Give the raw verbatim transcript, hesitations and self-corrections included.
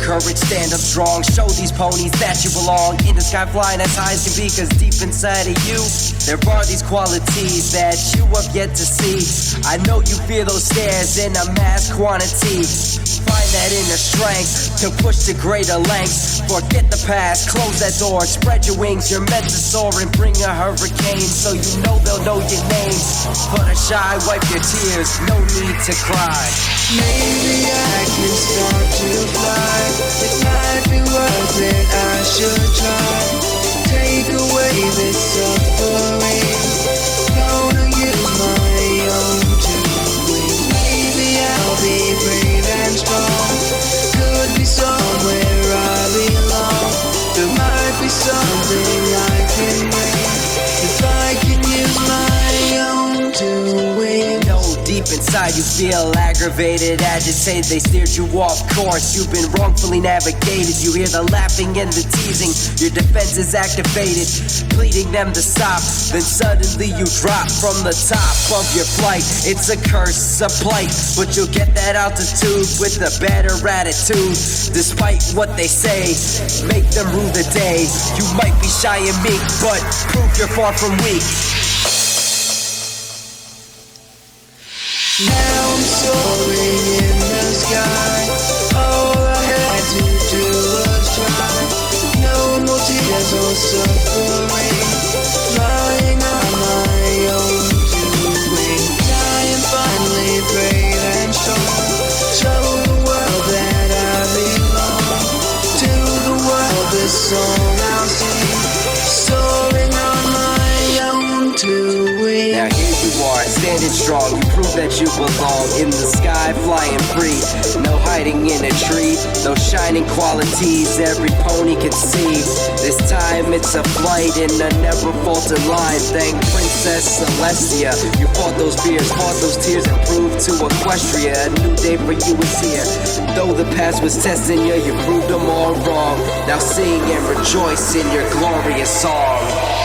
courage, stand up strong. Show these ponies that you belong. In the sky flying as high as can be, cause deep inside of you there are these qualities that you have yet to see. I know you feel those stares in a mass quantity. Find that inner strength to push to greater lengths. Forget the past, close that door, spread your wings. You're meant to soar and bring a hurricane, so you know they'll know your name. Put a shy, wipe your tears, no need to cry. Maybe I can start to fly. It might be worth it, I should try. Take away this suffering. Gonna use my own two wings. Maybe I'll be brave and strong. Could be somewhere I belong. There might be something I can bring if I can use my own two wings. No, deep inside you feel aggravated, agitated. They steered you off course. You've been wrongfully navigated. You hear the laughing and the teasing. Your defense is activated, pleading them to stop. Then suddenly you drop from the top of your flight. It's a curse, a plight, but you'll get that altitude with a better attitude. Despite what they say, make them rue the day. You might be shy and meek, but prove you're far from weak. Now I'm soaring in the sky. All I had to do was try. No more tears or suffering. Flying on my own two wings. I am finally brave and strong. Show the world that I belong. To the world this song I'll sing. Soaring on my own two wings. Now here you are, standing strong. You prove that you belong. In the sky, flying free. No hiding in a tree. Those shining qualities every pony can see. This time it's a flight in a never faltered line. Thank Princess Celestia. You fought those fears, fought those tears, and proved to Equestria a new day for you is here. Though the past was testing you, you proved them all wrong. Now sing and rejoice in your glorious song.